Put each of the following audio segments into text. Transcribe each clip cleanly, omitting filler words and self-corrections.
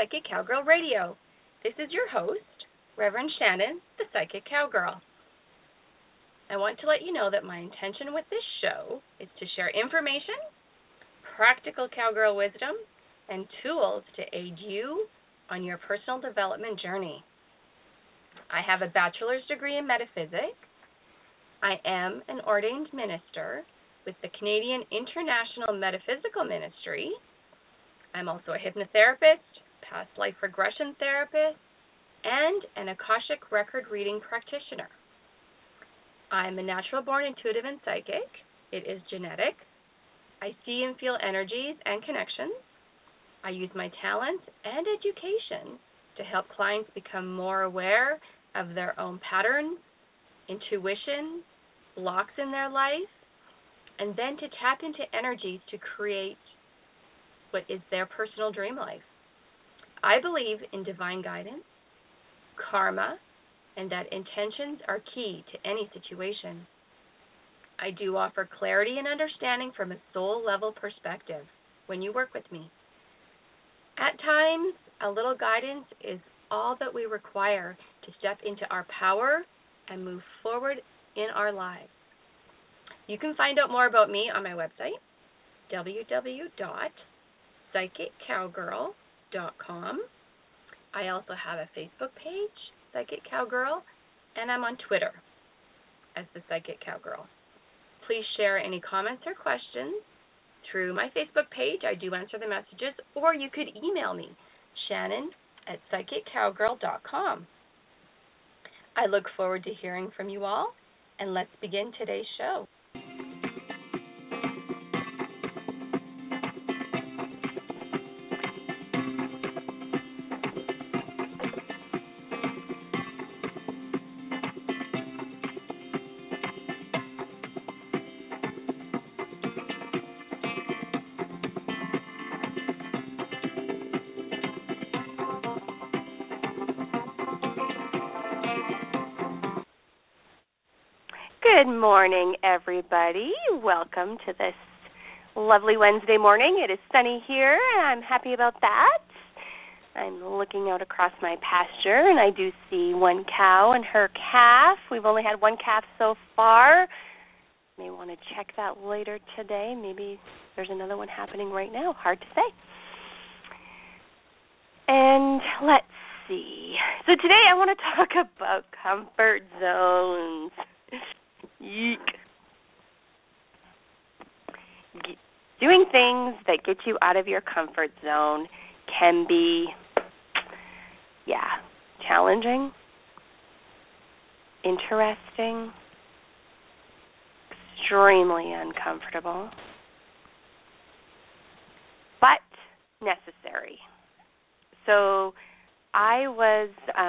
Psychic Cowgirl Radio. This is your host, Reverend Shannon, the Psychic Cowgirl. I want to let you know that my intention with this show is to share information, practical cowgirl wisdom, and tools to aid you on your personal development journey. I have a bachelor's degree in metaphysics. I am an ordained minister with the Canadian International Metaphysical Ministry. I'm also a hypnotherapist, past life regression therapist, and an Akashic record reading practitioner. I'm a natural-born intuitive and psychic. It is genetic. I see and feel energies and connections. I use my talents and education to help clients become more aware of their own patterns, intuition, blocks in their life, and then to tap into energies to create what is their personal dream life. I believe in divine guidance, karma, and that intentions are key to any situation. I do offer clarity and understanding from a soul-level perspective when you work with me. At times, a little guidance is all that we require to step into our power and move forward in our lives. You can find out more about me on my website, www.psychiccowgirl.com. I also have a Facebook page, Psychic Cowgirl, and I'm on Twitter as the Psychic Cowgirl. Please share any comments or questions through my Facebook page. I do answer the messages, or you could email me, Shannon@psychiccowgirl.com. I look forward to hearing from you all, and let's begin today's show. Good morning, everybody. Welcome to this lovely Wednesday morning. It is sunny here, and I'm happy about that. I'm looking out across my pasture, and I do see one cow and her calf. We've only had one calf so far. May want to check that later today. Maybe there's another one happening right now. Hard to say. And let's see. So today I want to talk about comfort zones. Yeek. Doing things that get you out of your comfort zone can be, challenging, interesting, extremely uncomfortable, but necessary. So I was,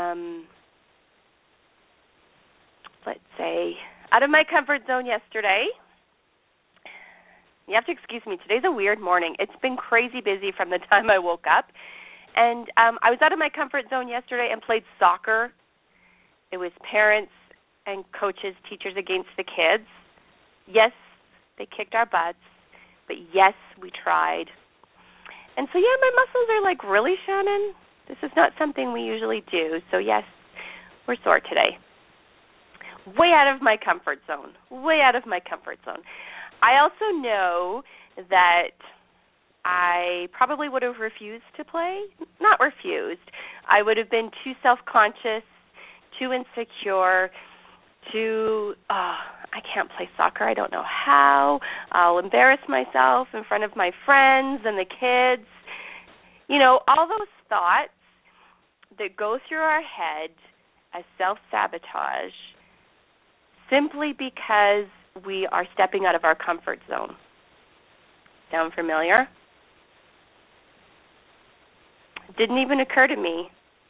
let's say, out of my comfort zone yesterday. You have to excuse me. Today's a weird morning. It's been crazy busy from the time I woke up. And I was out of my comfort zone yesterday and played soccer. It was parents and coaches, teachers against the kids. Yes, they kicked our butts, but yes, we tried. And so, my muscles are like, really, Shannon? This is not something we usually do. So, yes, we're sore today. Way out of my comfort zone. I also know that I probably would have refused to play. Not refused. I would have been too self-conscious, too insecure, I can't play soccer. I don't know how. I'll embarrass myself in front of my friends and the kids. All those thoughts that go through our head as self-sabotage simply because we are stepping out of our comfort zone. Sound familiar? Didn't even occur to me.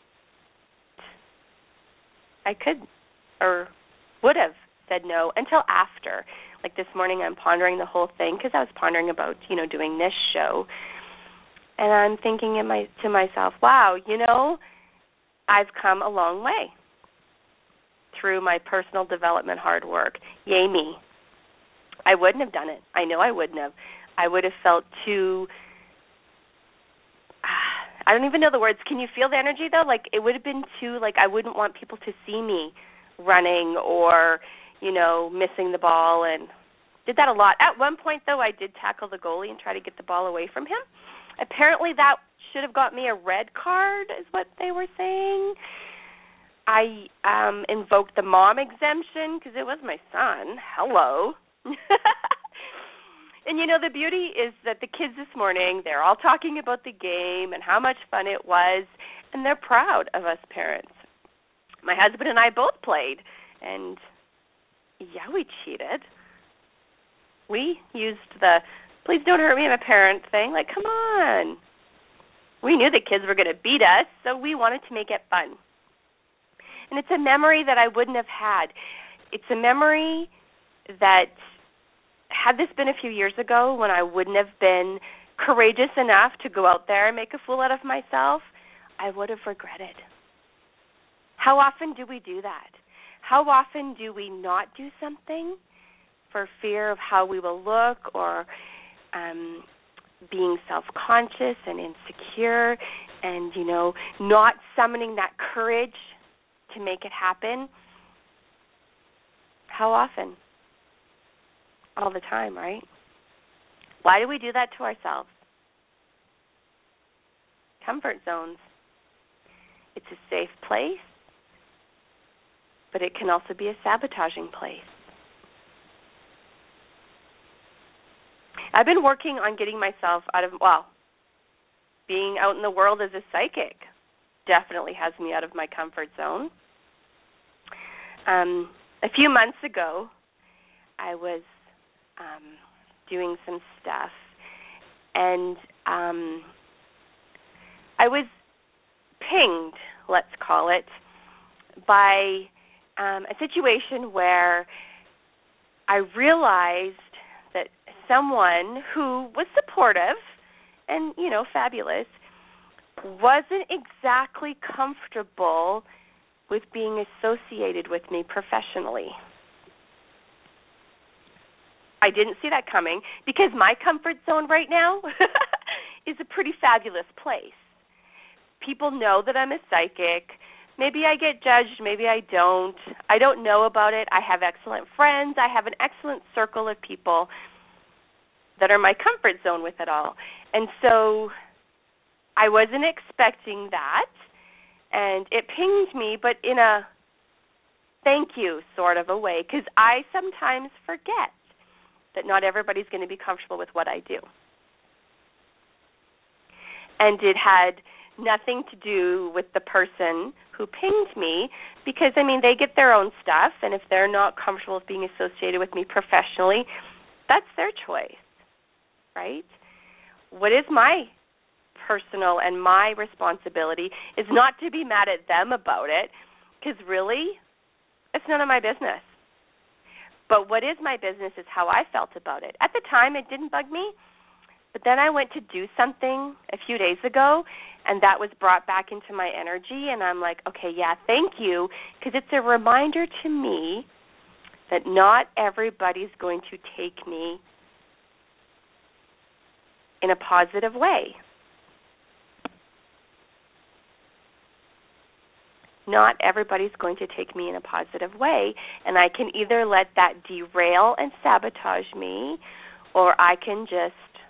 I could or would have said no until after. Like this morning I'm pondering the whole thing because I was pondering about, doing this show. And I'm thinking to myself, wow, I've come a long way through my personal development hard work. Yay me. I wouldn't have done it. I know I wouldn't have. I would have felt too I don't even know the words. Can you feel the energy, though? Like, it would have been too, like, I wouldn't want people to see me running or, missing the ball, and did that a lot. At one point, though, I did tackle the goalie and try to get the ball away from him. Apparently that should have got me a red card, is what they were saying. I invoked the mom exemption because it was my son. Hello. And, the beauty is that the kids this morning, they're all talking about the game and how much fun it was, and they're proud of us parents. My husband and I both played, and, yeah, we cheated. We used the please don't hurt me, I'm a parent thing. Like, come on. We knew the kids were going to beat us, so we wanted to make it fun. And it's a memory that I wouldn't have had. It's a memory that, had this been a few years ago when I wouldn't have been courageous enough to go out there and make a fool out of myself, I would have regretted. How often do we do that? How often do we not do something for fear of how we will look or being self-conscious and insecure and, not summoning that courage to make it happen? How often? All the time, right? Why do we do that to ourselves? Comfort zones. It's a safe place, but it can also be a sabotaging place. I've been working on getting myself out of, being out in the world as a psychic definitely has me out of my comfort zone. A few months ago, I was doing some stuff, and I was pinged, let's call it, by a situation where I realized that someone who was supportive and, fabulous, wasn't exactly comfortable with being associated with me professionally. I didn't see that coming because my comfort zone right now is a pretty fabulous place. People know that I'm a psychic. Maybe I get judged, maybe I don't. I don't know about it. I have excellent friends. I have an excellent circle of people that are my comfort zone with it all. And so I wasn't expecting that, and it pinged me, but in a thank you sort of a way, because I sometimes forget that not everybody's going to be comfortable with what I do. And it had nothing to do with the person who pinged me because, they get their own stuff, and if they're not comfortable with being associated with me professionally, that's their choice, right? What is my personal and my responsibility is not to be mad at them about it because really, it's none of my business. But what is my business is how I felt about it. At the time, it didn't bug me, but then I went to do something a few days ago, and that was brought back into my energy, and I'm like, okay, yeah, thank you, because it's a reminder to me that not everybody's going to take me in a positive way. Not everybody's going to take me in a positive way, and I can either let that derail and sabotage me, or I can just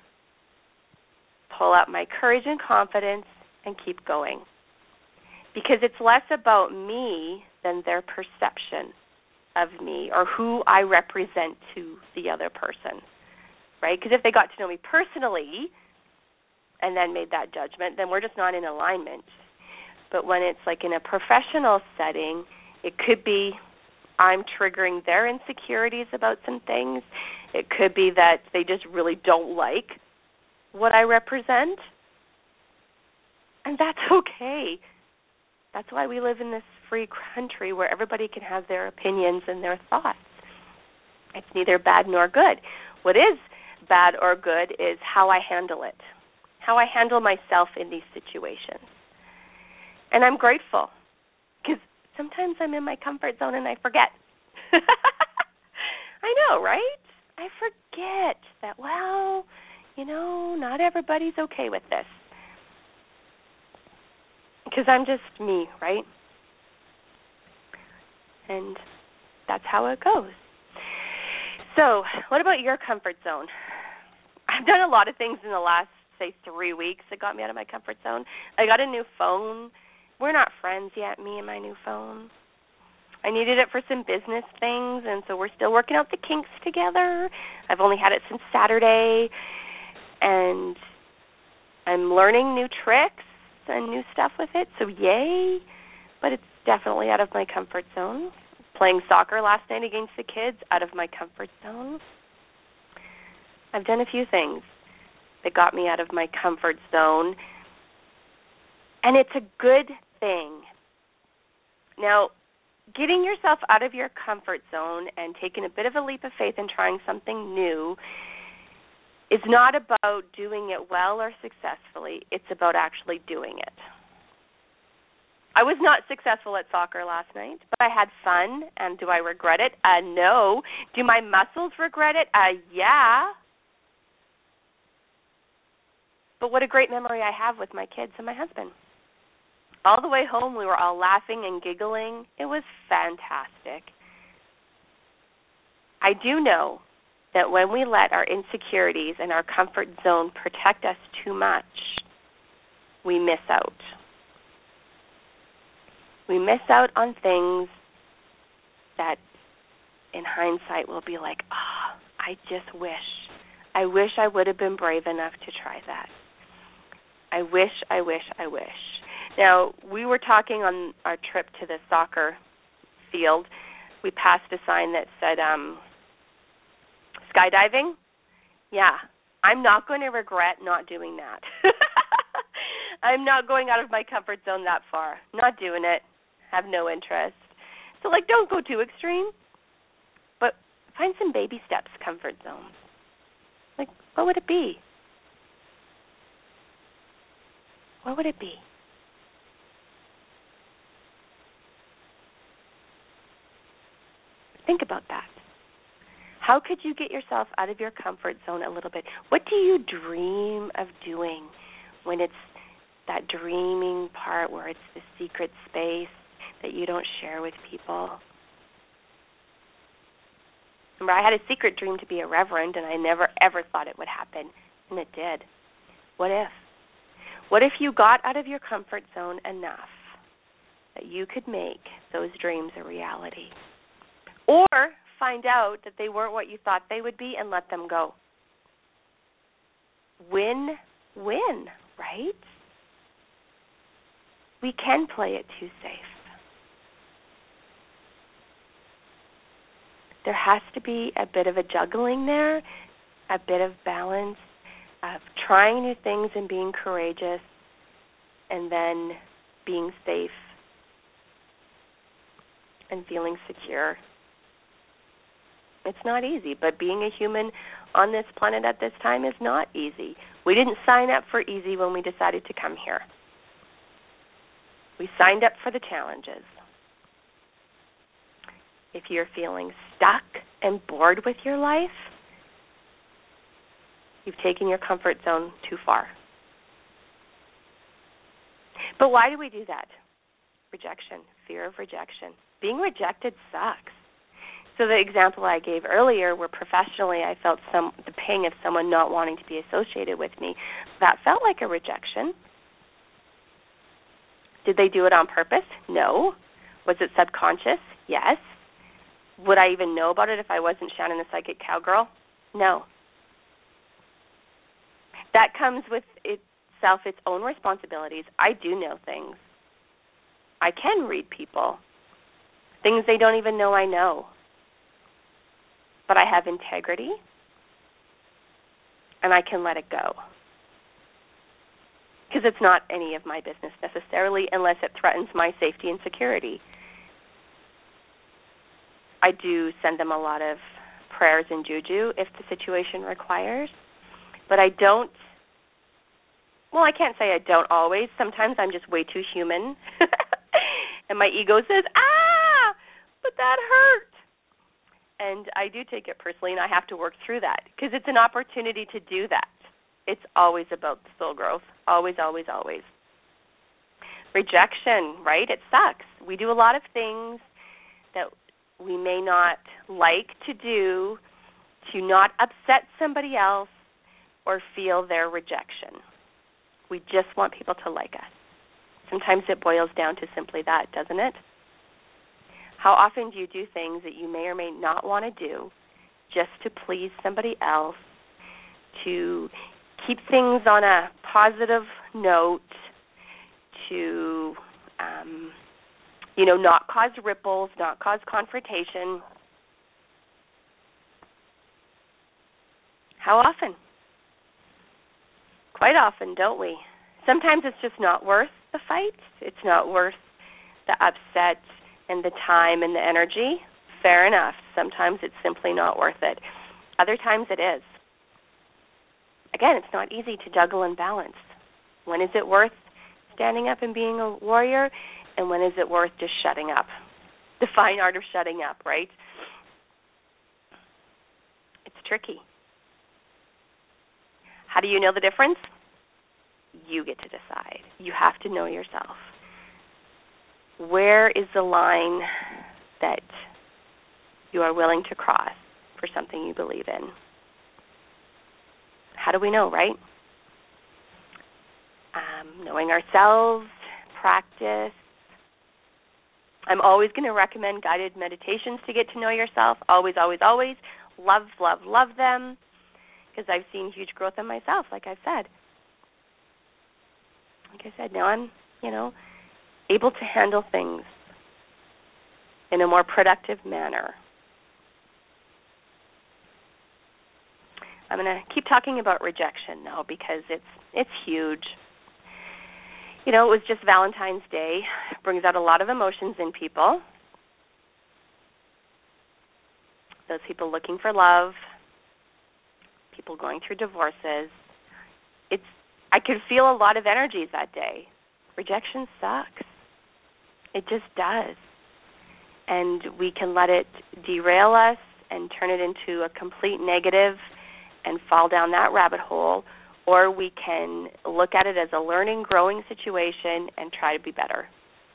pull out my courage and confidence and keep going. Because it's less about me than their perception of me or who I represent to the other person, right? Because if they got to know me personally and then made that judgment, then we're just not in alignment. But when it's like in a professional setting, it could be I'm triggering their insecurities about some things. It could be that they just really don't like what I represent. And that's okay. That's why we live in this free country where everybody can have their opinions and their thoughts. It's neither bad nor good. What is bad or good is how I handle it, how I handle myself in these situations. And I'm grateful because sometimes I'm in my comfort zone and I forget. I know, right? I forget that, not everybody's okay with this. Because I'm just me, right? And that's how it goes. So, what about your comfort zone? I've done a lot of things in the last, say, 3 weeks that got me out of my comfort zone. I got a new phone. We're not friends yet, me and my new phone. I needed it for some business things, and so we're still working out the kinks together. I've only had it since Saturday, and I'm learning new tricks and new stuff with it, so yay. But it's definitely out of my comfort zone. Playing soccer last night against the kids, out of my comfort zone. I've done a few things that got me out of my comfort zone, and it's a good thing. Now, getting yourself out of your comfort zone and taking a bit of a leap of faith and trying something new is not about doing it well or successfully. It's about actually doing it. I was not successful at soccer last night, but I had fun, and do I regret it? No. Do my muscles regret it? Yeah. But what a great memory I have with my kids and my husband. All the way home, we were all laughing and giggling. It was fantastic. I do know that when we let our insecurities and our comfort zone protect us too much, we miss out. We miss out on things that in hindsight we'll be like, I just wish. I wish I would have been brave enough to try that. I wish. Now, we were talking on our trip to the soccer field. We passed a sign that said skydiving. Yeah, I'm not going to regret not doing that. I'm not going out of my comfort zone that far. Not doing it. Have no interest. So, don't go too extreme, but find some baby steps comfort zone. What would it be? What would it be? Think about that. How could you get yourself out of your comfort zone a little bit? What do you dream of doing when it's that dreaming part where it's the secret space that you don't share with people? Remember, I had a secret dream to be a reverend, and I never, ever thought it would happen, and it did. What if? What if you got out of your comfort zone enough that you could make those dreams a reality? Or find out that they weren't what you thought they would be and let them go. Win-win, right? We can play it too safe. There has to be a bit of a juggling there, a bit of balance of trying new things and being courageous, and then being safe and feeling secure. It's not easy, but being a human on this planet at this time is not easy. We didn't sign up for easy when we decided to come here. We signed up for the challenges. If you're feeling stuck and bored with your life, you've taken your comfort zone too far. But why do we do that? Rejection, fear of rejection. Being rejected sucks. So the example I gave earlier where professionally I felt the pang of someone not wanting to be associated with me, that felt like a rejection. Did they do it on purpose? No. Was it subconscious? Yes. Would I even know about it if I wasn't Shannon the Psychic Cowgirl? No. That comes with itself its own responsibilities. I do know things. I can read people. Things they don't even know I know. But I have integrity, and I can let it go. Because it's not any of my business necessarily unless it threatens my safety and security. I do send them a lot of prayers and juju if the situation requires, but I don't, I can't say I don't always. Sometimes I'm just way too human, and my ego says, but that hurt. And I do take it personally, and I have to work through that because it's an opportunity to do that. It's always about the soul growth, always, always, always. Rejection, right? It sucks. We do a lot of things that we may not like to do to not upset somebody else or feel their rejection. We just want people to like us. Sometimes it boils down to simply that, doesn't it? How often do you do things that you may or may not want to do just to please somebody else, to keep things on a positive note, to, not cause ripples, not cause confrontation? How often? Quite often, don't we? Sometimes it's just not worth the fight. It's not worth the upset and the time and the energy. Fair enough. Sometimes it's simply not worth it. Other times it is. Again, it's not easy to juggle and balance. When is it worth standing up and being a warrior, and when is it worth just shutting up? The fine art of shutting up, right? It's tricky. How do you know the difference? You get to decide. You have to know yourself. Where is the line that you are willing to cross for something you believe in? How do we know, right? Knowing ourselves, practice. I'm always going to recommend guided meditations to get to know yourself. Always, always, always. Love, love, love them, because I've seen huge growth in myself, like I've said. Like I said, now I'm, able to handle things in a more productive manner. I'm going to keep talking about rejection now because it's huge. It was just Valentine's Day. It brings out a lot of emotions in people. Those people looking for love, people going through divorces. I could feel a lot of energies that day. Rejection sucks. It just does. And we can let it derail us and turn it into a complete negative and fall down that rabbit hole, or we can look at it as a learning, growing situation and try to be better.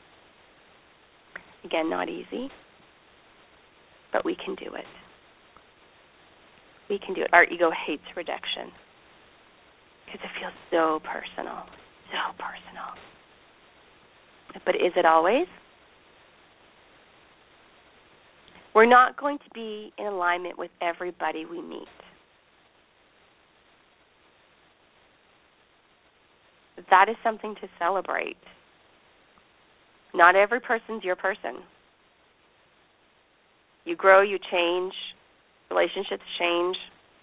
Again, not easy, but we can do it. We can do it. Our ego hates rejection because it feels so personal, so personal. But is it always? We're not going to be in alignment with everybody we meet. That is something to celebrate. Not every person's your person. You grow, you change, relationships change.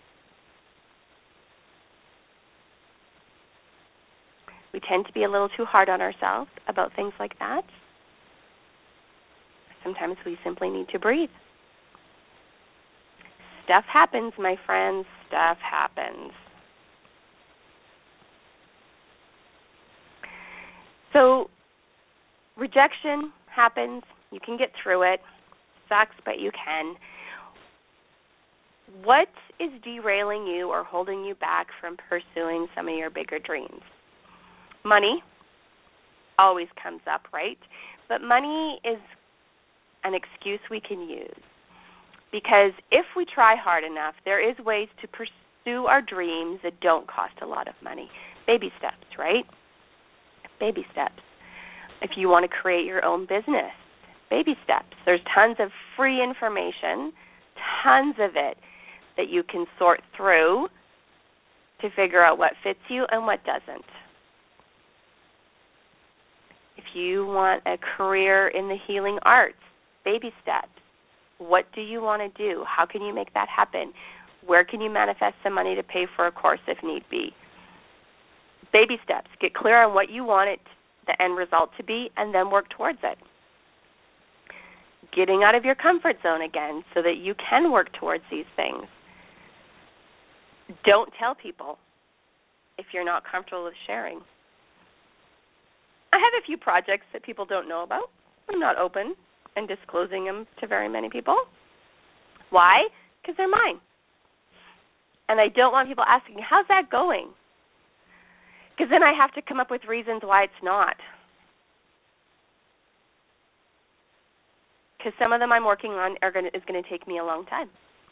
We tend to be a little too hard on ourselves about things like that. Sometimes we simply need to breathe. Stuff happens, my friends. Stuff happens. So rejection happens. You can get through it. Sucks, but you can. What is derailing you or holding you back from pursuing some of your bigger dreams? Money always comes up, right? But money is an excuse we can use, because if we try hard enough, there is ways to pursue our dreams that don't cost a lot of money. Baby steps, right? Baby steps. If you want to create your own business, baby steps. There's tons of free information, tons of it, that you can sort through to figure out what fits you and what doesn't. If you want a career in the healing arts, baby steps. What do you want to do? How can you make that happen? Where can you manifest some money to pay for a course if need be? Baby steps. Get clear on what you want it, the end result to be, and then work towards it. Getting out of your comfort zone again so that you can work towards these things. Don't tell people if you're not comfortable with sharing. I have a few projects that people don't know about. I'm not open and disclosing them to very many people. Why? Because they're mine. And I don't want people asking, how's that going? Because then I have to come up with reasons why it's not. because some of them I'm working on is going to take me a long time.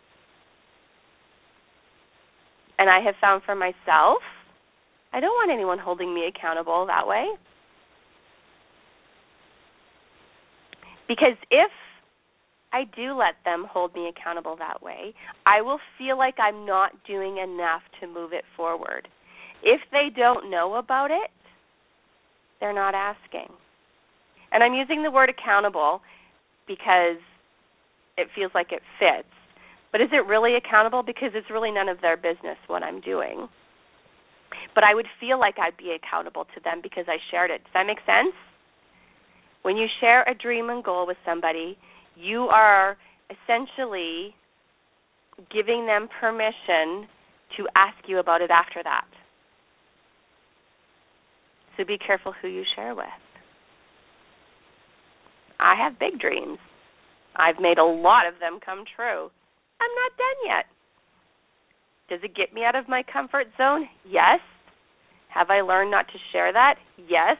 And I have found for myself, I don't want anyone holding me accountable that way. Because if I do let them hold me accountable that way, I will feel like I'm not doing enough to move it forward. If they don't know about it, they're not asking. And I'm using the word accountable because it feels like it fits. But is it really accountable? Because it's really none of their business what I'm doing. But I would feel like I'd be accountable to them because I shared it. Does that make sense? When you share a dream and goal with somebody, you are essentially giving them permission to ask you about it after that. So be careful who you share with. I have big dreams. I've made a lot of them come true. I'm not done yet. Does it get me out of my comfort zone? Yes. Have I learned not to share that? Yes.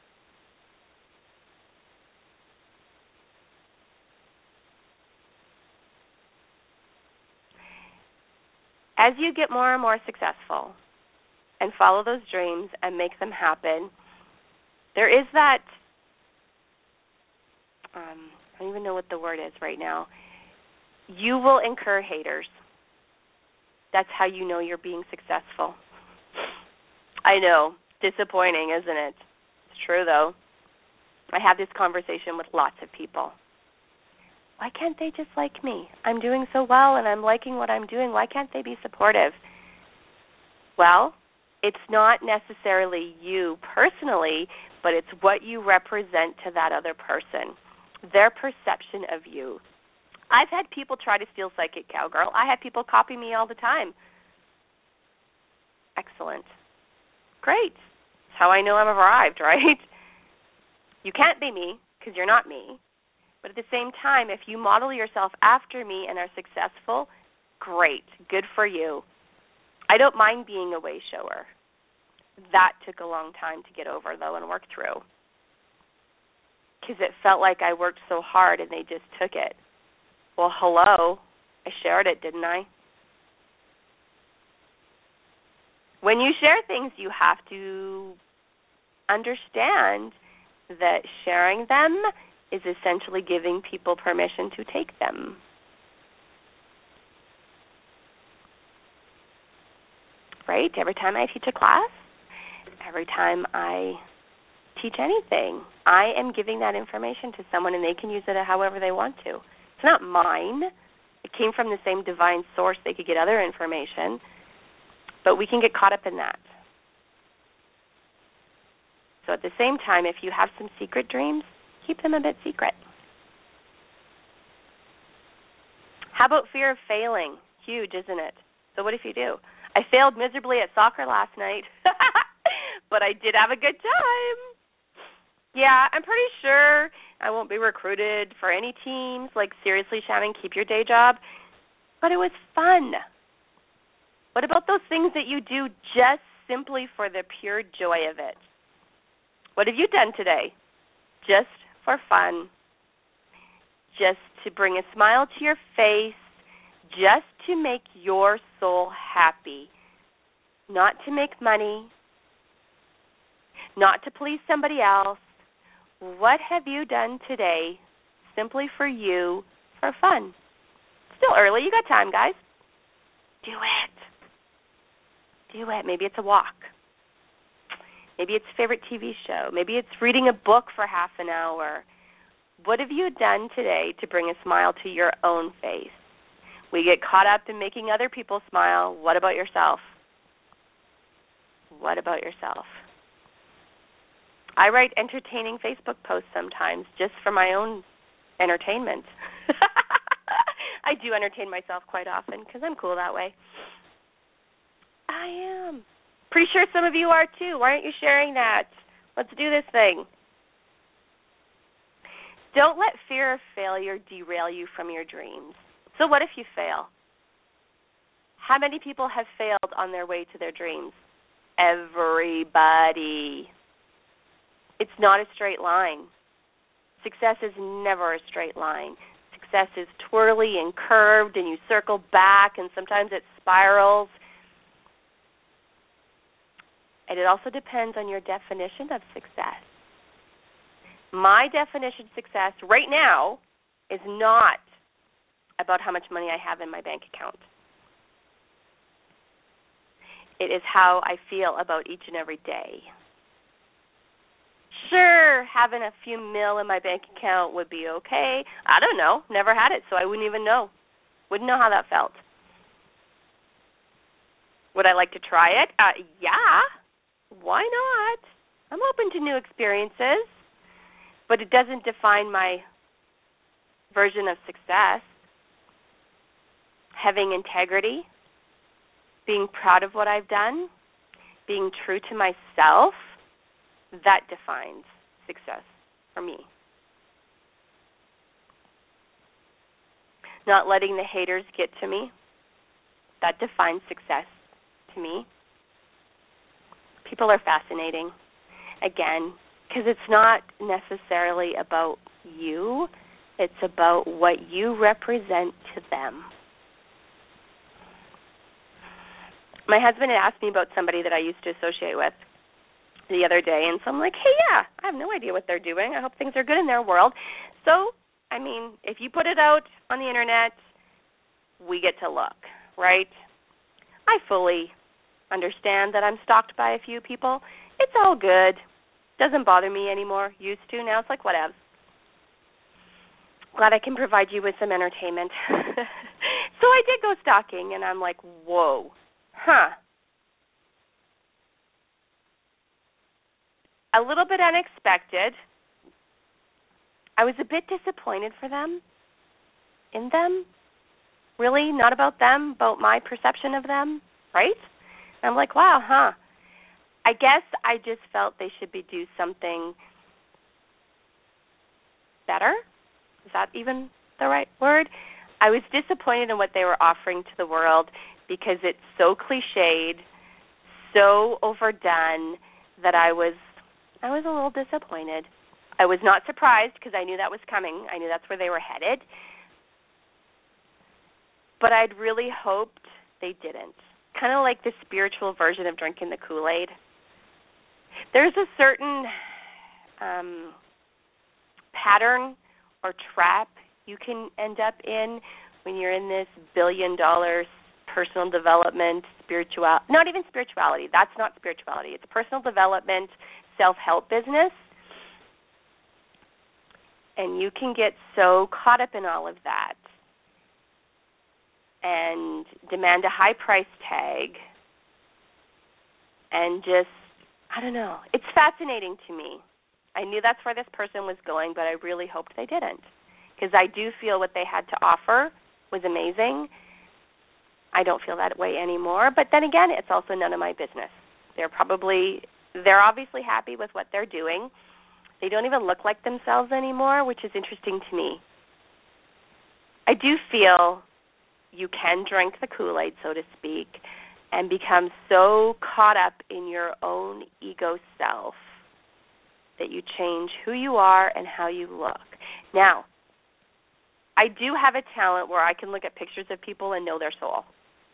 As you get more and more successful and follow those dreams and make them happen, there is that, I don't even know what the word is right now. You will incur haters. That's how you know you're being successful. I know, disappointing, isn't it? It's true, though. I have this conversation with lots of people. Why can't they just like me? I'm doing so well and I'm liking what I'm doing. Why can't they be supportive? Well, it's not necessarily you personally, but it's what you represent to that other person, their perception of you. I've had people try to steal Psychic Cowgirl. I have people copy me all the time. Excellent. Great. That's how I know I've arrived, right? You can't be me because you're not me. But at the same time, if you model yourself after me and are successful, great. Good for you. I don't mind being a way shower. That took a long time to get over, though, and work through. Because it felt like I worked so hard and they just took it. Well, hello. I shared it, didn't I? When you share things, you have to understand that sharing them is essentially giving people permission to take them. Right? Every time I teach a class, every time I teach anything, I am giving that information to someone and they can use it however they want to. It's not mine. It came from the same divine source. They could get other information, but we can get caught up in that. So at the same time, if you have some secret dreams, keep them a bit secret. How about fear of failing? Huge, isn't it? So what if you do? I failed miserably at soccer last night, but I did have a good time. Yeah, I'm pretty sure I won't be recruited for any teams. Like, seriously, Shannon, keep your day job. But it was fun. What about those things that you do just simply for the pure joy of it? What have you done today? Just for fun. Just to bring a smile to your face. Just to make your soul happy. Not to make money. Not to please somebody else. What have you done today simply for you, for fun? Still early. You got time, guys. Do it. Do it. Maybe it's a walk. Maybe it's a favorite TV show. Maybe it's reading a book for half an hour. What have you done today to bring a smile to your own face? We get caught up in making other people smile. What about yourself? What about yourself? I write entertaining Facebook posts sometimes just for my own entertainment. I do entertain myself quite often because I'm cool that way. I am. Pretty sure some of you are too. Why aren't you sharing that? Let's do this thing. Don't let fear of failure derail you from your dreams. So what if you fail? How many people have failed on their way to their dreams? Everybody. It's not a straight line. Success is never a straight line. Success is twirly and curved, and you circle back, and sometimes it spirals. And it also depends on your definition of success. My definition of success right now is not about how much money I have in my bank account. It is how I feel about each and every day. Sure, having a few mil in my bank account would be okay. I don't know. Never had it, so I wouldn't even know. Wouldn't know how that felt. Would I like to try it? Yeah. Why not? I'm open to new experiences, but it doesn't define my version of success. Having integrity, being proud of what I've done, being true to myself, that defines success for me. Not letting the haters get to me, that defines success to me. People are fascinating, again, because it's not necessarily about you. It's about what you represent to them. My husband had asked me about somebody that I used to associate with the other day, and so I'm like, hey, yeah, I have no idea what they're doing. I hope things are good in their world. So, I mean, if you put it out on the Internet, we get to look, right? I fully understand that I'm stalked by a few people. It's all good. Doesn't bother me anymore. Used to. Now it's like, whatever. Glad I can provide you with some entertainment. So I did go stalking, and I'm like, whoa. A little bit unexpected. I was a bit disappointed in them. Really, not about them, about my perception of them, right? And I'm like, wow, I guess I just felt they should do something better. Is that even the right word? I was disappointed in what they were offering to the world because it's so cliched, so overdone that I was a little disappointed. I was not surprised because I knew that was coming. I knew that's where they were headed. But I'd really hoped they didn't. Kind of like the spiritual version of drinking the Kool-Aid. There's a certain pattern or trap you can end up in when you're in this billion-dollar personal development, not even spirituality. That's not spirituality. It's personal development, self-help business. And you can get so caught up in all of that and demand a high price tag and just, I don't know. It's fascinating to me. I knew that's where this person was going, but I really hoped they didn't because I do feel what they had to offer was amazing. I don't feel that way anymore. But then again, it's also none of my business. They're obviously happy with what they're doing. They don't even look like themselves anymore, which is interesting to me. I do feel you can drink the Kool-Aid, so to speak, and become so caught up in your own ego self that you change who you are and how you look. Now, I do have a talent where I can look at pictures of people and know their soul.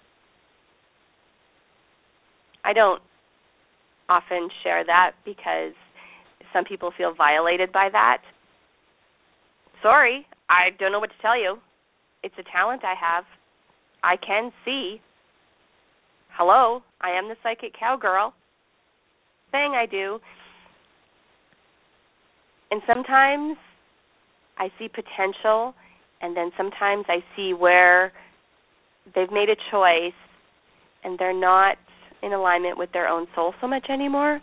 I don't often share that because some people feel violated by that. Sorry, I don't know what to tell you. It's a talent I have. I can see. Hello, I am the psychic cowgirl. Thing I do. And sometimes I see potential, and then sometimes I see where they've made a choice and they're not in alignment with their own soul so much anymore.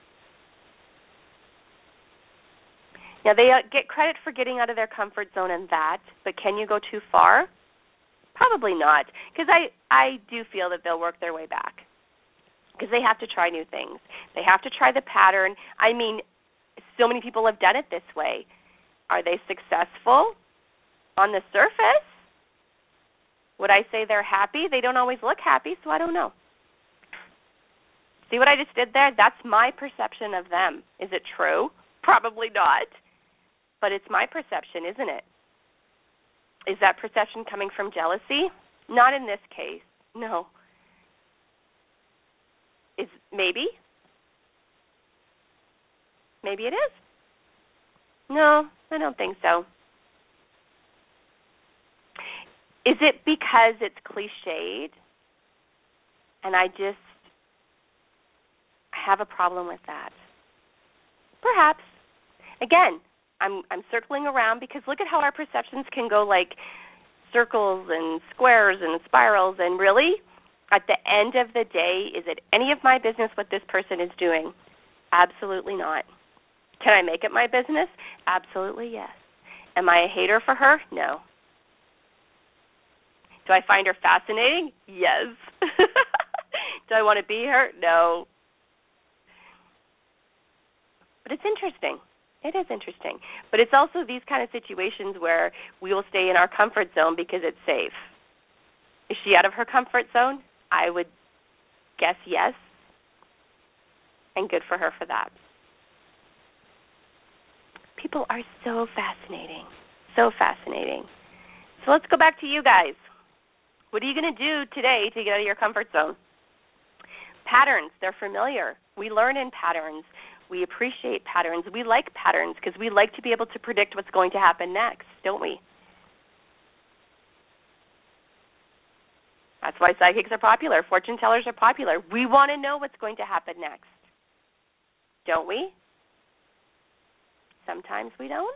Now, they get credit for getting out of their comfort zone and that, but can you go too far? Probably not, because I do feel that they'll work their way back because they have to try new things. They have to try the pattern. I mean, so many people have done it this way. Are they successful on the surface? Would I say they're happy? They don't always look happy, so I don't know. See what I just did there? That's my perception of them. Is it true? Probably not. but it's my perception, isn't it? Is that perception coming from jealousy? Not in this case. No. Is maybe? Maybe it is. No, I don't think so. Is it because it's cliched and I just have a problem with that? Perhaps. Again, I'm circling around because look at how our perceptions can go like circles and squares and spirals, and really, at the end of the day, is it any of my business what this person is doing? Absolutely not. Can I make it my business? Absolutely yes. Am I a hater for her? No. Do I find her fascinating? Yes. Do I want to be her? No. But it's interesting. It is interesting. But it's also these kind of situations where we will stay in our comfort zone because it's safe. Is she out of her comfort zone? I would guess yes. And good for her for that. People are so fascinating. So fascinating. So let's go back to you guys. What are you going to do today to get out of your comfort zone? Patterns, they're familiar. We learn in patterns. We appreciate patterns. We like patterns because we like to be able to predict what's going to happen next, don't we? That's why psychics are popular. Fortune tellers are popular. We want to know what's going to happen next, don't we? Sometimes we don't.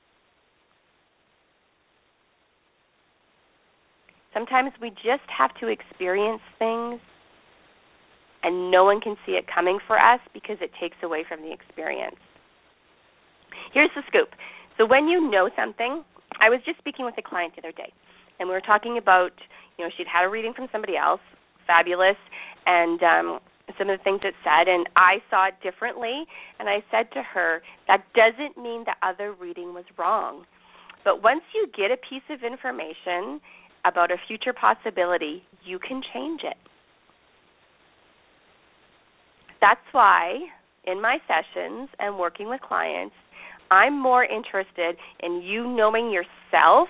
Sometimes we just have to experience things and no one can see it coming for us because it takes away from the experience. Here's the scoop. So when you know something, I was just speaking with a client the other day, and we were talking about, she'd had a reading from somebody else, fabulous, and some of the things it said, and I saw it differently, and I said to her, that doesn't mean the other reading was wrong. But once you get a piece of information about a future possibility, you can change it. That's why in my sessions and working with clients, I'm more interested in you knowing yourself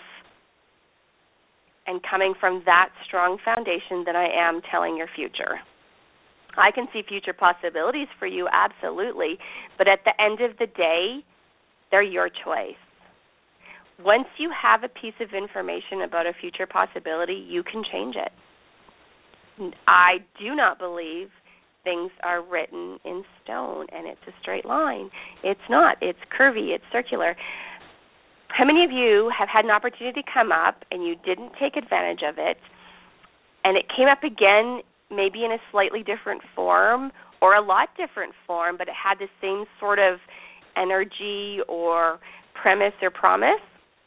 and coming from that strong foundation than I am telling your future. I can see future possibilities for you, absolutely, but at the end of the day, they're your choice. Once you have a piece of information about a future possibility, you can change it. I do not believe things are written in stone and it's a straight line. It's not. It's curvy. It's circular. How many of you have had an opportunity come up and you didn't take advantage of it, and it came up again maybe in a slightly different form or a lot different form, but it had the same sort of energy or premise or promise?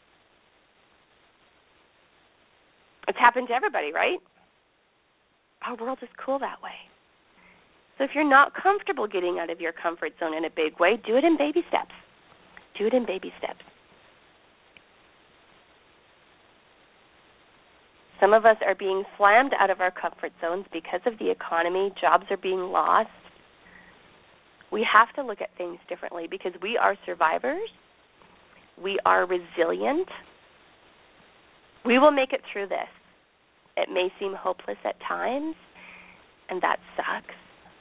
It's happened to everybody, right? Our world is cool that way. So if you're not comfortable getting out of your comfort zone in a big way, do it in baby steps. Do it in baby steps. Some of us are being slammed out of our comfort zones because of the economy. Jobs are being lost. We have to look at things differently because we are survivors. We are resilient. We will make it through this. It may seem hopeless at times, and that sucks.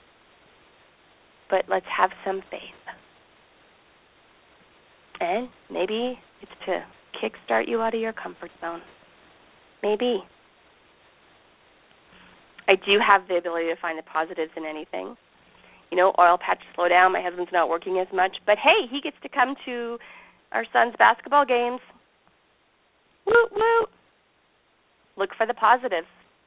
But let's have some faith. And maybe it's to kickstart you out of your comfort zone. Maybe. I do have the ability to find the positives in anything. Oil patch slow down, my husband's not working as much, but hey, he gets to come to our son's basketball games. Woo, woo. Look for the positives.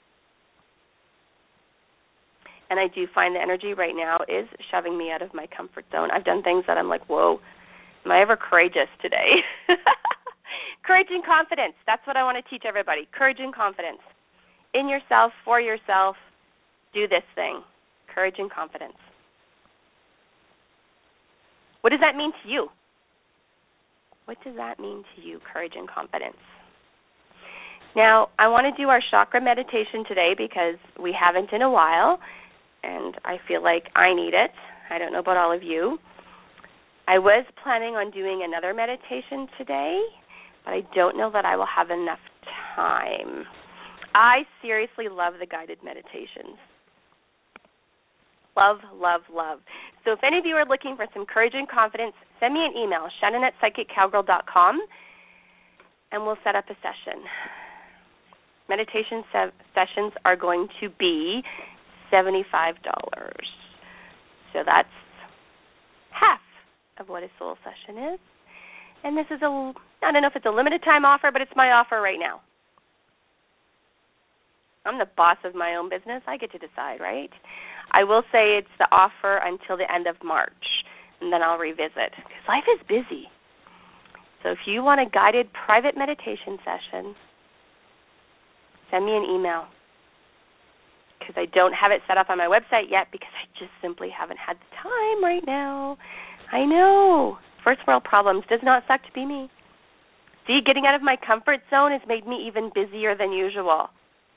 And I do find the energy right now is shoving me out of my comfort zone. I've done things that I'm like, whoa, am I ever courageous today? Courage and confidence. That's what I want to teach everybody. Courage and confidence. In yourself, for yourself, do this thing. Courage and confidence. What does that mean to you? What does that mean to you, courage and confidence? Now, I want to do our chakra meditation today because we haven't in a while, and I feel like I need it. I don't know about all of you. I was planning on doing another meditation today, but I don't know that I will have enough time. I seriously love the guided meditations. Love, love, love. So if any of you are looking for some courage and confidence, send me an email, Shannon@psychiccowgirl.com, and we'll set up a session. Meditation sessions are going to be $75. So that's half of what a soul session is. And this is I don't know if it's a limited time offer, but it's my offer right now. I'm the boss of my own business. I get to decide, right? I will say it's the offer until the end of March, and then I'll revisit, because life is busy. So if you want a guided private meditation session, send me an email, because I don't have it set up on my website yet because I just simply haven't had the time right now. I know. First world problems. Does not suck to be me. See, getting out of my comfort zone has made me even busier than usual.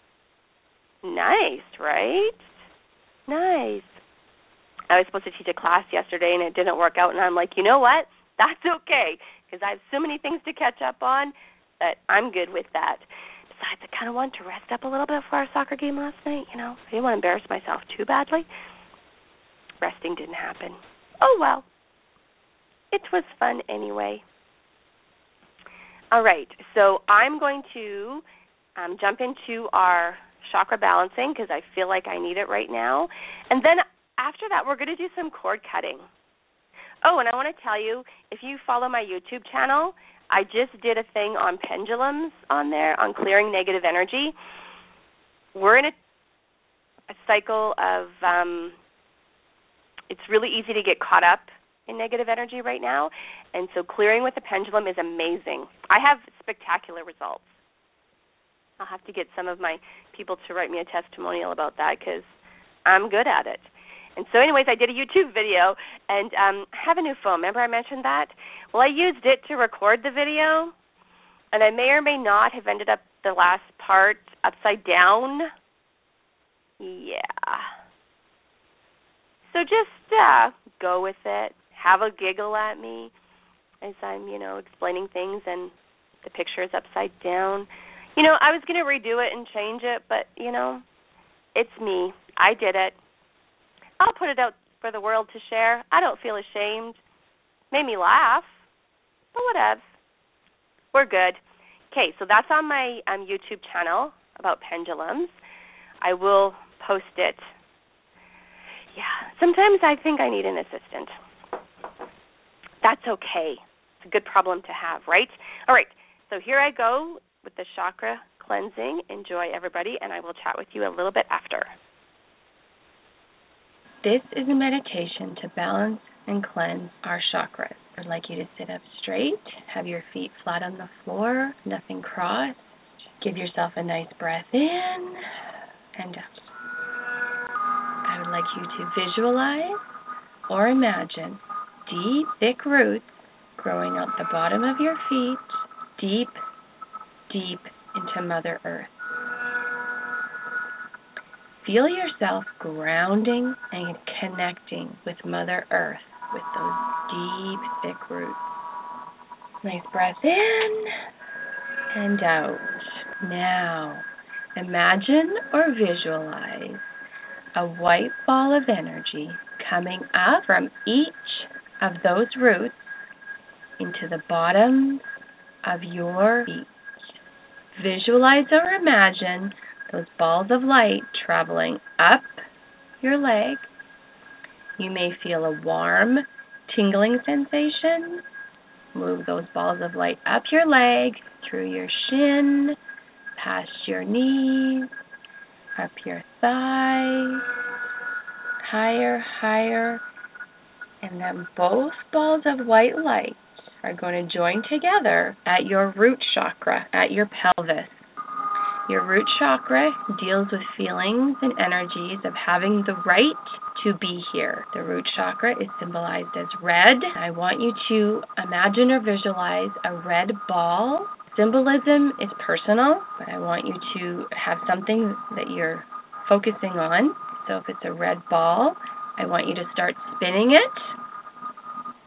Nice, right? Nice. I was supposed to teach a class yesterday, and it didn't work out, and I'm like, you know what? That's okay, because I have so many things to catch up on that I'm good with that. Besides, I kind of wanted to rest up a little bit before our soccer game last night, I didn't want to embarrass myself too badly. Resting didn't happen. Oh, well. It was fun anyway. All right, so I'm going to jump into our chakra balancing because I feel like I need it right now. And then after that, we're going to do some cord cutting. Oh, and I want to tell you, if you follow my YouTube channel, I just did a thing on pendulums on there, on clearing negative energy. We're in a cycle of, it's really easy to get caught up in negative energy right now, and so clearing with a pendulum is amazing. I have spectacular results. I'll have to get some of my people to write me a testimonial about that because I'm good at it. And so anyways, I did a YouTube video, and I have a new phone. Remember I mentioned that? Well, I used it to record the video, and I may or may not have ended up the last part upside down. Yeah. So just go with it. Have a giggle at me as I'm, explaining things, and the picture is upside down. I was going to redo it and change it, but, it's me. I did it. I'll put it out for the world to share. I don't feel ashamed. Made me laugh, but whatever. We're good. Okay, so that's on my YouTube channel about pendulums. I will post it. Yeah, sometimes I think I need an assistant. That's okay. It's a good problem to have, right? All right, so here I go with the chakra cleansing. Enjoy, everybody, and I will chat with you a little bit after. This is a meditation to balance and cleanse our chakras. I'd like you to sit up straight, have your feet flat on the floor, nothing crossed. Give yourself a nice breath in and out. I would like you to visualize or imagine deep, thick roots growing out the bottom of your feet, deep, deep into Mother Earth. Feel yourself grounding and connecting with Mother Earth with those deep, thick roots. Nice breath in and out. Now, imagine or visualize a white ball of energy coming up from each of those roots into the bottom of your feet. Visualize or imagine those balls of light traveling up your leg. You may feel a warm, tingling sensation. Move those balls of light up your leg, through your shin, past your knees, up your thighs, higher, higher. And then both balls of white light are going to join together at your root chakra, at your pelvis. Your root chakra deals with feelings and energies of having the right to be here. The root chakra is symbolized as red. I want you to imagine or visualize a red ball. Symbolism is personal, but I want you to have something that you're focusing on. So if it's a red ball, I want you to start spinning it.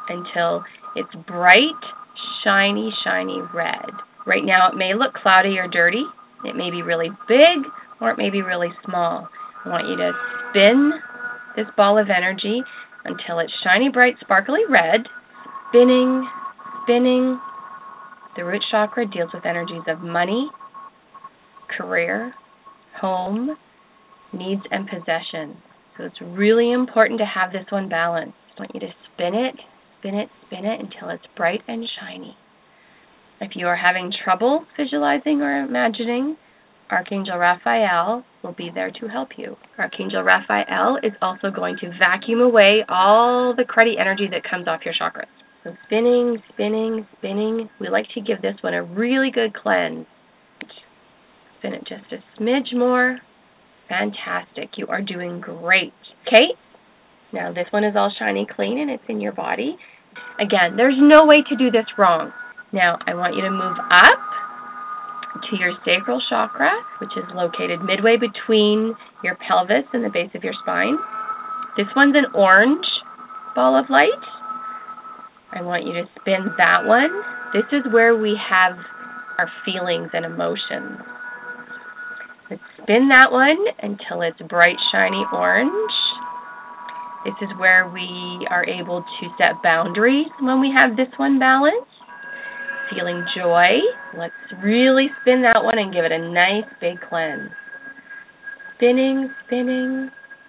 until it's bright, shiny, shiny red. Right now it may look cloudy or dirty. It may be really big or it may be really small. I want you to spin this ball of energy until it's shiny, bright, sparkly red. Spinning, spinning. The root chakra deals with energies of money, career, home, needs, and possession. So it's really important to have this one balanced. I want you to spin it, spin it, spin it until it's bright and shiny. If you are having trouble visualizing or imagining, Archangel Raphael will be there to help you. Archangel Raphael is also going to vacuum away all the cruddy energy that comes off your chakras. So spinning, spinning, spinning. We like to give this one a really good cleanse. Spin it just a smidge more. Fantastic. You are doing great. Okay? Now this one is all shiny clean and it's in your body. Again, there's no way to do this wrong. Now I want you to move up to your sacral chakra, which is located midway between your pelvis and the base of your spine. This one's an orange ball of light. I want you to spin that one. This is where we have our feelings and emotions. Let's spin that one until it's bright, shiny orange. This is where we are able to set boundaries when we have this one balanced. Feeling joy. Let's really spin that one and give it a nice big cleanse. Spinning, spinning,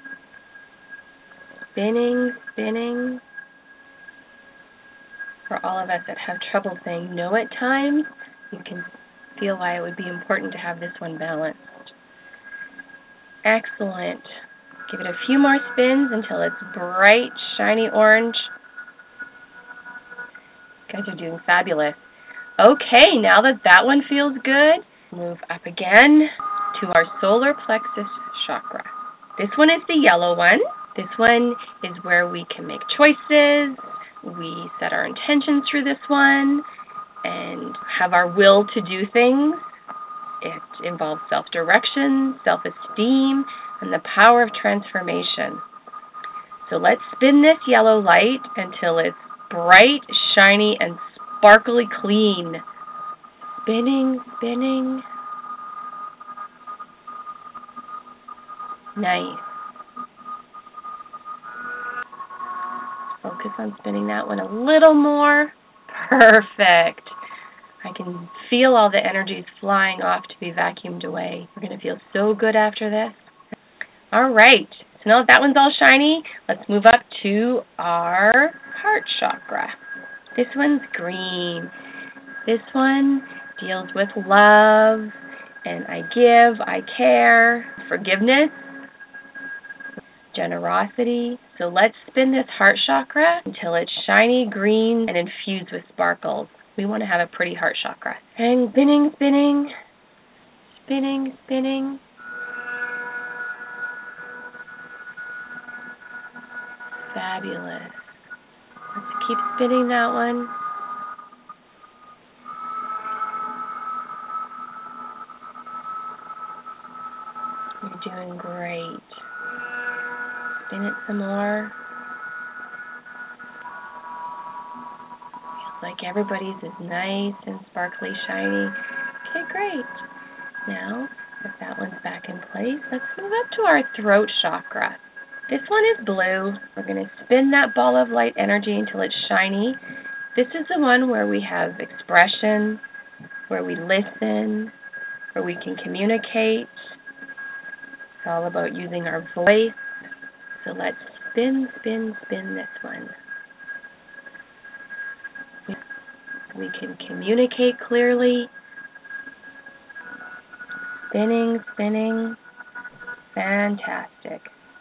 spinning, spinning. For all of us that have trouble saying no at times, you can feel why it would be important to have this one balanced. Excellent. Give it a few more spins until it's bright, shiny orange. You guys are doing fabulous. Okay, now that that one feels good, move up again to our solar plexus chakra. This one is the yellow one. This one is where we can make choices. We set our intentions through this one and have our will to do things. It involves self-direction, self-esteem, and the power of transformation. So let's spin this yellow light until it's bright, shiny, and sparkly clean. Spinning, spinning. Nice. Focus on spinning that one a little more. Perfect. I can feel all the energies flying off to be vacuumed away. We're going to feel so good after this. All right. So now that one's all shiny, let's move up to our heart chakra. This one's green. This one deals with love and I give, I care, forgiveness, generosity. So let's spin this heart chakra until it's shiny green and infused with sparkles. We want to have a pretty heart chakra. And spinning, spinning, spinning, spinning. Fabulous. Let's keep spinning that one. You're doing great. Spin it some more. Feels like everybody's is nice and sparkly, shiny. Okay, great. Now, if that one's back in place, let's move up to our throat chakra. This one is blue. We're going to spin that ball of light energy until it's shiny. This is the one where we have expression, where we listen, where we can communicate. It's all about using our voice. So let's spin, spin, spin this one. We can communicate clearly. Spinning, spinning. Fantastic.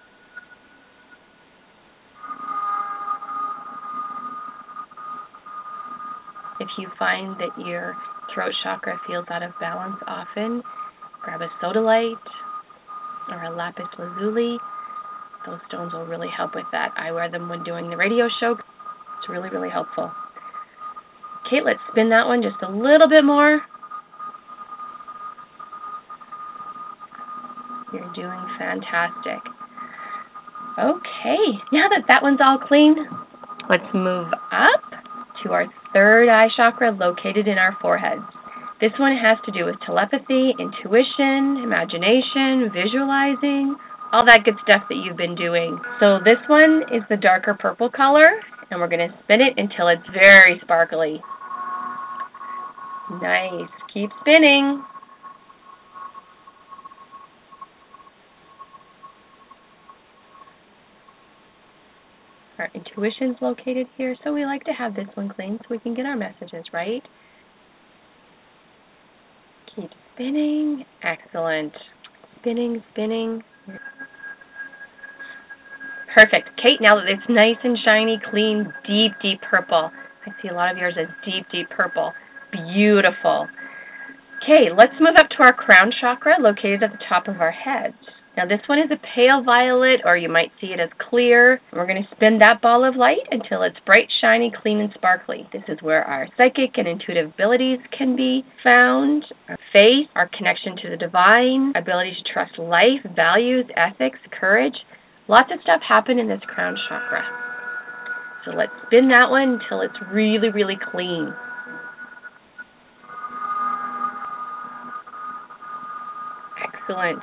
If you find that your throat chakra feels out of balance often, grab a sodalite or a lapis lazuli. Those stones will really help with that. I wear them when doing the radio show. It's really, really helpful. Okay, let's spin that one just a little bit more. You're doing fantastic. Okay, now that that one's all clean, Let's move up to our third eye chakra located in our forehead. This one has to do with telepathy, intuition, imagination, visualizing, all that good stuff that you've been doing. So this one is the darker purple color, and we're going to spin it until it's very sparkly. Nice. Keep spinning. Our intuition's located here, so we like to have this one clean so we can get our messages right. Keep spinning. Excellent. Spinning, spinning. Perfect. Kate, now that it's nice and shiny, clean, deep, deep purple. I see a lot of yours as deep, deep purple. Beautiful. Okay, let's move up to our crown chakra located at the top of our head. Now this one is a pale violet, or you might see it as clear. We're going to spin that ball of light until it's bright, shiny, clean, and sparkly. This is where our psychic and intuitive abilities can be found. Our faith, our connection to the divine, ability to trust life, values, ethics, courage. Lots of stuff happen in this crown chakra. So let's spin that one until it's really, really clean. Excellent.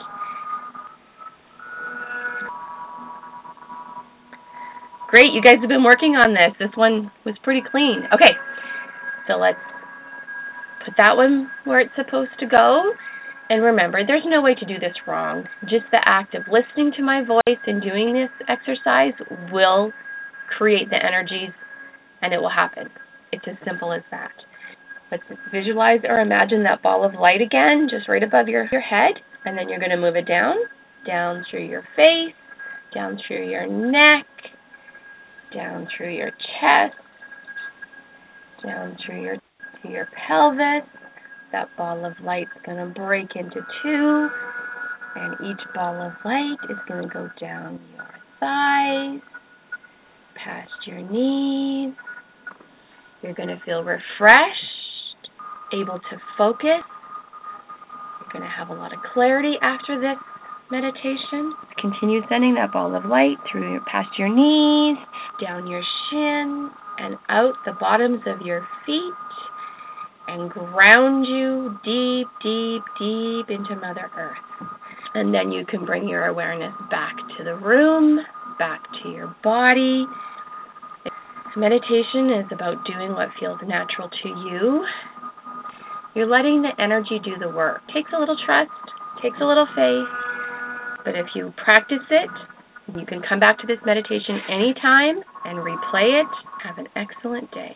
Great, you guys have been working on this. This one was pretty clean. Okay, so let's put that one where it's supposed to go. And remember, there's no way to do this wrong. Just the act of listening to my voice and doing this exercise will create the energies, and it will happen. It's as simple as that. Let's visualize or imagine that ball of light again, just right above your head, and then you're going to move it down through your face, down through your neck, down through your chest, down through your pelvis. That ball of light is going to break into two, and each ball of light is going to go down your thighs, past your knees. You're going to feel refreshed, able to focus. You're going to have a lot of clarity after this meditation. Continue sending that ball of light past your knees, down your shins, and out the bottoms of your feet, and ground you deep, deep, deep into Mother Earth. And then you can bring your awareness back to the room, back to your body. Meditation is about doing what feels natural to you. You're letting the energy do the work. Takes a little trust, takes a little faith, but if you practice it, you can come back to this meditation anytime and replay it. Have an excellent day.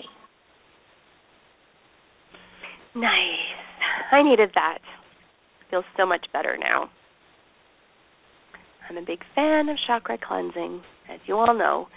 Nice. I needed that. Feels so much better now. I'm a big fan of chakra cleansing, as you all know.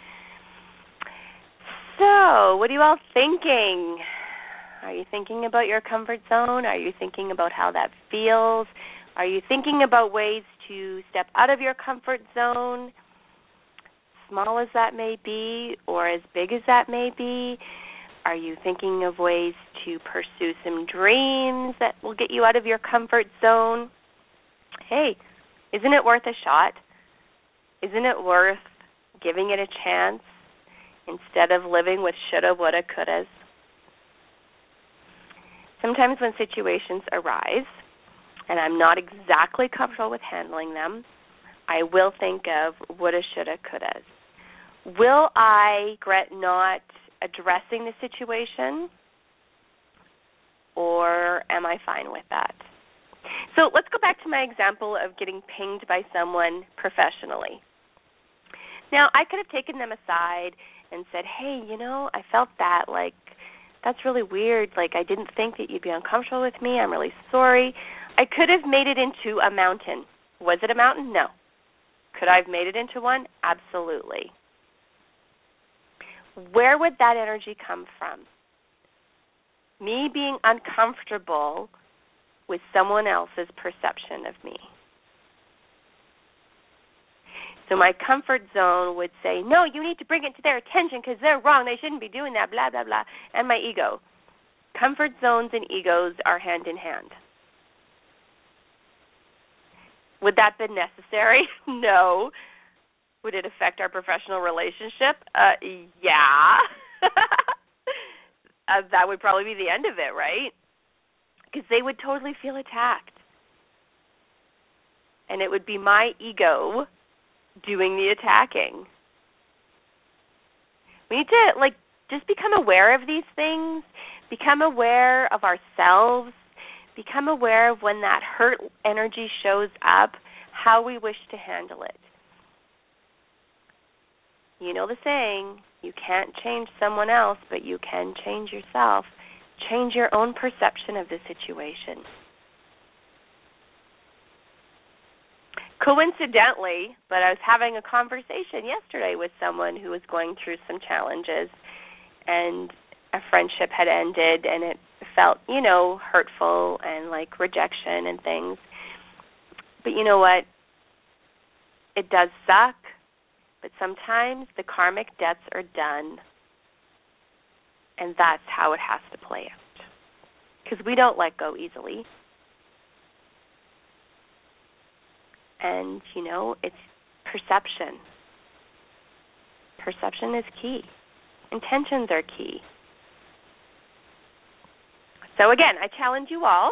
So, what are you all thinking? Are you thinking about your comfort zone? Are you thinking about how that feels? Are you thinking about ways to step out of your comfort zone, small as that may be or as big as that may be? Are you thinking of ways to pursue some dreams that will get you out of your comfort zone? Hey, isn't it worth a shot? Isn't it worth giving it a chance instead of living with shoulda, woulda, couldas? Sometimes when situations arise and I'm not exactly comfortable with handling them, I will think of woulda, shoulda, couldas. Will I regret not addressing the situation, or am I fine with that? So let's go back to my example of getting pinged by someone professionally. Now, I could have taken them aside and said, hey, I felt that, that's really weird. I didn't think that you'd be uncomfortable with me. I'm really sorry. I could have made it into a mountain. Was it a mountain? No. Could I have made it into one? Absolutely. Where would that energy come from? Me being uncomfortable with someone else's perception of me. So my comfort zone would say, no, you need to bring it to their attention because they're wrong. They shouldn't be doing that, blah, blah, blah. And my ego. Comfort zones and egos are hand in hand. Would that be necessary? No. Would it affect our professional relationship? Yeah. That would probably be the end of it, right? Because they would totally feel attacked. And it would be my ego doing the attacking. We need to, just become aware of these things, become aware of ourselves, become aware of when that hurt energy shows up, how we wish to handle it. You know the saying, you can't change someone else, but you can change yourself. Change your own perception of the situation. Coincidentally, but I was having a conversation yesterday with someone who was going through some challenges, and a friendship had ended, and it felt, hurtful and like rejection and things. But you know what? It does suck, but sometimes the karmic debts are done, and that's how it has to play out. Because we don't let go easily. And, it's perception. Perception is key. Intentions are key. So again, I challenge you all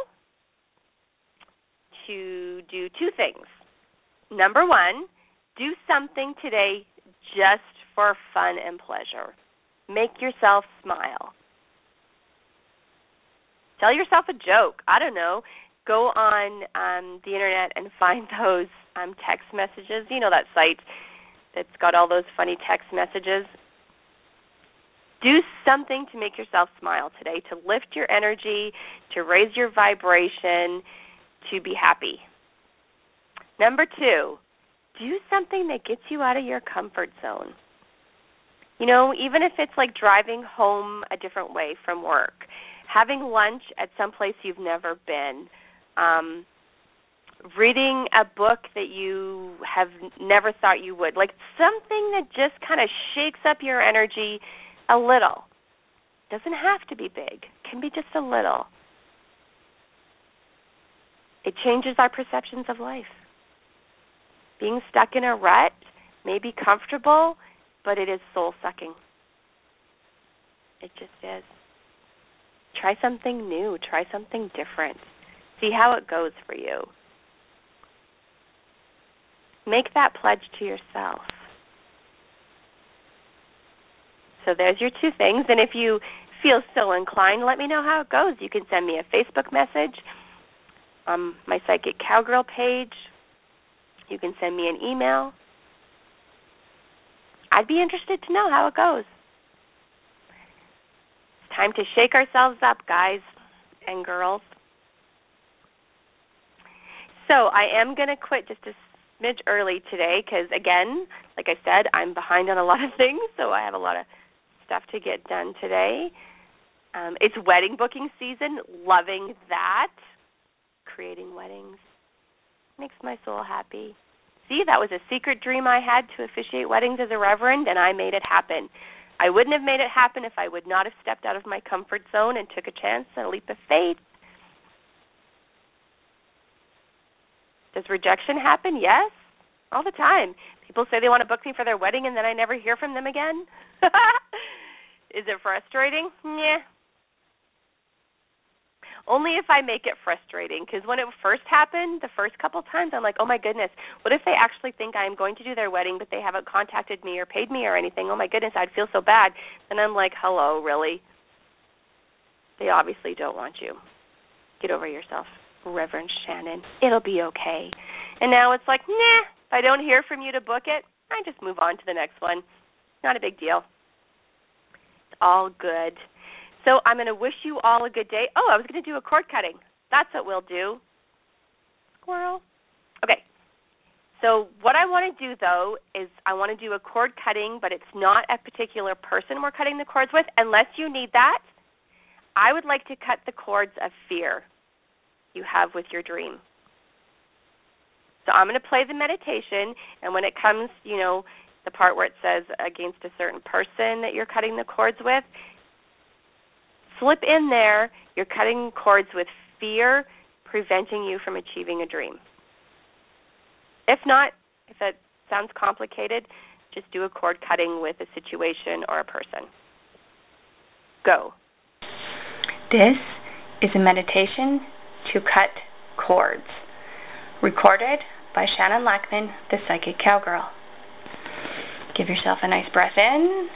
to do two things. Number one, do something today just for fun and pleasure. Make yourself smile. Tell yourself a joke. I don't know. Go on the internet and find those text messages. You know that site that's got all those funny text messages? Do something to make yourself smile today, to lift your energy, to raise your vibration, to be happy. Number two, do something that gets you out of your comfort zone. Even if it's like driving home a different way from work, having lunch at some place you've never been, reading a book that you have never thought you would, like something that just kind of shakes up your energy a little. Doesn't have to be big. It can be just a little. It changes our perceptions of life. Being stuck in a rut may be comfortable, but it is soul-sucking. It just is. Try something new. Try something different. See how it goes for you. Make that pledge to yourself. So there's your two things. And if you feel so inclined, let me know how it goes. You can send me a Facebook message on my Psychic Cowgirl page. You can send me an email. I'd be interested to know how it goes. It's time to shake ourselves up, guys and girls. So I am going to quit just a smidge early today because, again, like I said, I'm behind on a lot of things, so I have a lot of stuff to get done today. It's wedding booking season. Loving that. Creating weddings makes my soul happy. See, that was a secret dream I had to officiate weddings as a reverend, and I made it happen. I wouldn't have made it happen if I would not have stepped out of my comfort zone and took a chance and a leap of faith. Does rejection happen? Yes, all the time. People say they want to book me for their wedding, and then I never hear from them again. Is it frustrating? Yeah. Only if I make it frustrating, because when it first happened, the first couple times, I'm like, oh, my goodness, what if they actually think I'm going to do their wedding, but they haven't contacted me or paid me or anything? Oh, my goodness, I'd feel so bad. And I'm like, hello, really? They obviously don't want you. Get over yourself, Reverend Shannon. It'll be okay. And now it's like, nah, if I don't hear from you to book it, I just move on to the next one. Not a big deal. It's all good. So I'm going to wish you all a good day. Oh, I was going to do a cord cutting. That's what we'll do. Squirrel. Okay. So what I want to do, though, is I want to do a cord cutting, but it's not a particular person we're cutting the cords with. Unless you need that, I would like to cut the cords of fear you have with your dream. So I'm going to play the meditation, and when it comes, the part where it says against a certain person that you're cutting the cords with, slip in there, you're cutting cords with fear preventing you from achieving a dream. If not, if it sounds complicated, just do a cord cutting with a situation or a person. Go. This is a meditation to cut cords, recorded by Shannon Lackman, the Psychic Cowgirl. Give yourself a nice breath in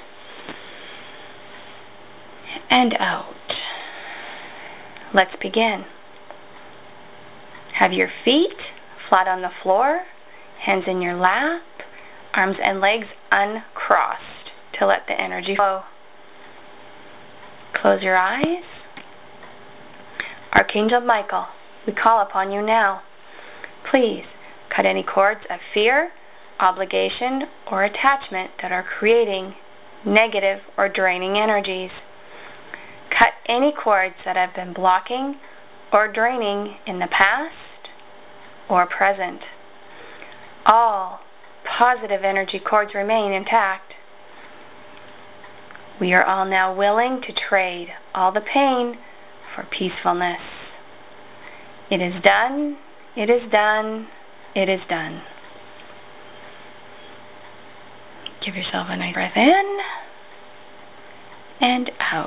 and out. Let's begin. Have your feet flat on the floor, hands in your lap, arms and legs uncrossed to let the energy flow. Close your eyes. Archangel Michael, we call upon you now. Please cut any cords of fear, obligation, or attachment that are creating negative or draining energies. Cut any cords that have been blocking or draining in the past or present. All positive energy cords remain intact. We are all now willing to trade all the pain for peacefulness. It is done, it is done, it is done. Give yourself a nice breath in and out.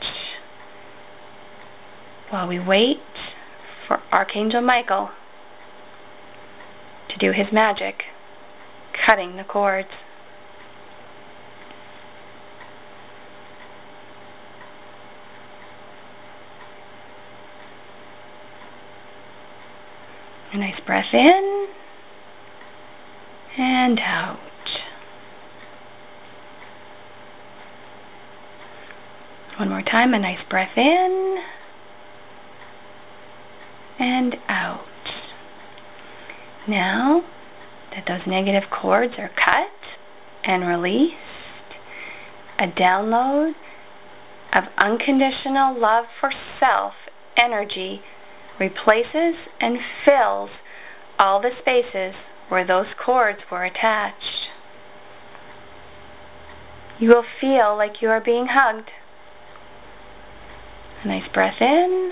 While we wait for Archangel Michael to do his magic, cutting the cords. A nice breath in and out. One more time, a nice breath in and out. Now that those negative cords are cut and released, a download of unconditional love for self energy replaces and fills all the spaces where those cords were attached. You will feel like you are being hugged. A nice breath in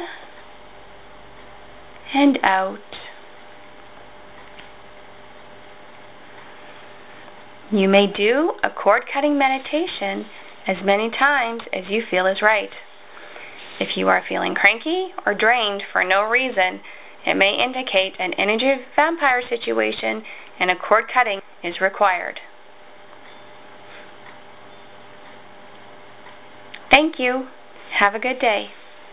and out. You may do a cord cutting meditation as many times as you feel is right. If you are feeling cranky or drained for no reason, it may indicate an energy vampire situation and a cord cutting is required. Thank you. Have a good day.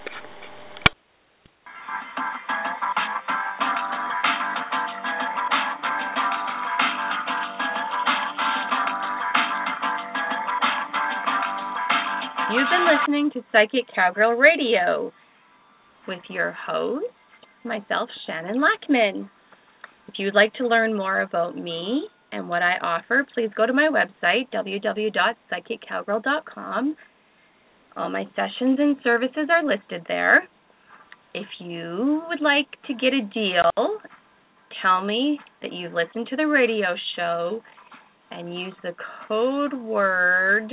You've been listening to Psychic Cowgirl Radio with your host, myself, Shannon Lackman. If you'd like to learn more about me and what I offer, please go to my website, www.psychiccowgirl.com. All my sessions and services are listed there. If you would like to get a deal, tell me that you've listened to the radio show and use the code word,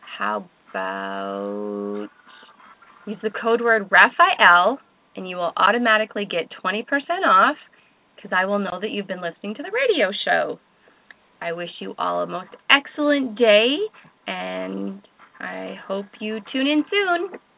use the code word Raphael, and you will automatically get 20% off because I will know that you've been listening to the radio show. I wish you all a most excellent day, and I hope you tune in soon.